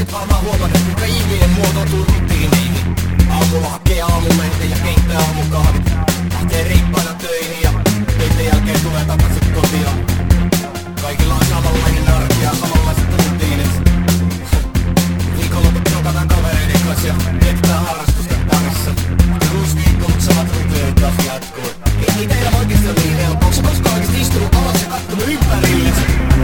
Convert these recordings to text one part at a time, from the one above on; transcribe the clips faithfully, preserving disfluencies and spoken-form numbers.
Et varmaan huomannut, kuinka ihminen muotoutuu rutiineihin. Aamulla hakee aamulehteä ja keittää aamukahvit. Lähtee reippaina töihin ja töiden jälkeen tulee takaisin kotia. Kaikilla on samanlainen arki ja samanlaiset rutiinit. Viikonloput trokataan kavereiden kanssa ja mietitään harrastusten parissa. Uusi viikko, mut samat rutiinit taas jatkuu. Ei teillä oikeesti ole niin helppo. Onks sä koskaan oikeesti istunut alas ja kattonut ympärillesi?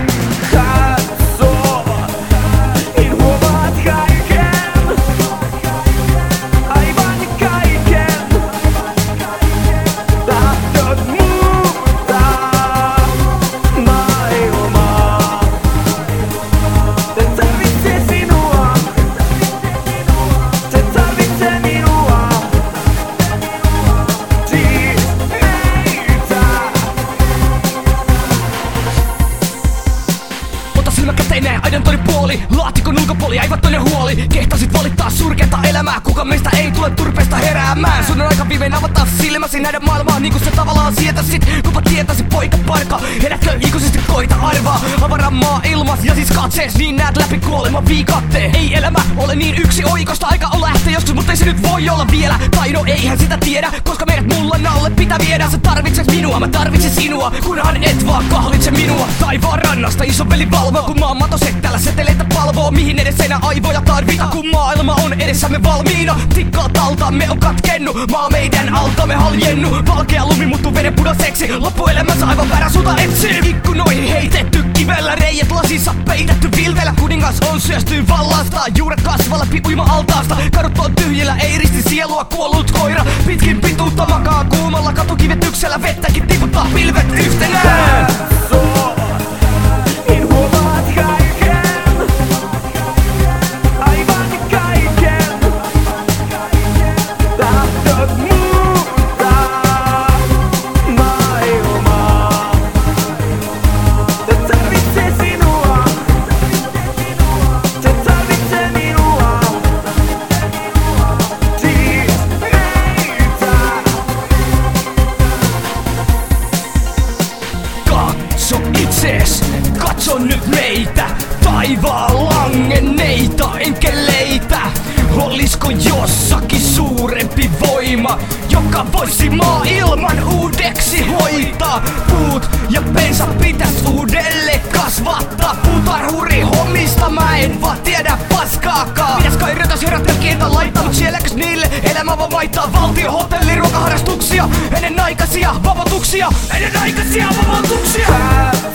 Aidon toinen puoli, laatikon ulkopuoli, aivan toinen huoli. Kehtasit valittaa surkeata elämää, kuka meistä ei tule turpeesta heräämään. Sun on aika viimein avata silmäsi nähdä maailmaa niinku sä tavallaan sietäsit. Kupa tietäisi poika parka, herätkö ikuisesti koita arvaa. Avaran maa ilmas ja siis katsees, niin näet läpi kuoleman viikatteen. Ei elämä ole niin yksi oikosta, aika on lähteä joskus, mutta ei se nyt voi olla vielä. Tai no eihän sitä tiedä, koska meidät mullan alle pitää viedä. Sä tarvitset minua, mä tarvitsen sinua, kunhan et vaan kahlitse minua. Taivaan rannasta isoveli valvoo, kun maan matoset täällä seteleitä palvoo. Mihin edes enää aivoja tarvita, kun maailma on edessämme valmiina. Tikkaa taltaamme on katkennu, maa meidän altamme haljennu. Valkea lumi muuttuu veden pudoseksi, loppuelämänsä aivan väärän suunta etsii. Ikkunoihin heitetty kivellä, reijät lasissa peitetty vilvellä. Kuningas on syöstyy vallasta, juuret kasvaa läpi uima-altaasta. Kadut on tyhjillä, ei risti sielua, kuollut koira pitkin pituutta makaa kuumalla katukivetyksellä. Vettäkin tiputtaa pilvet yhtenään. Katso nyt meitä, taivaan langenneita enkeleitä. Olisiko jossakin suurempi voima, joka voisi maailman uudeksi hoitaa? Puut ja pensa pitäis uudelleen kasvattaa. Puutarhuri hommista mä en vaan tiedä paskaakaan. Pitäis kai rötäs herätellä kieltä laittaa, mut sielläkös niille elämä vaan vaihtaa valtio, hotelli, ruokaharrastuksia. Ennenaikaisia vapautuksia, ennenaikaisia vapautuksia.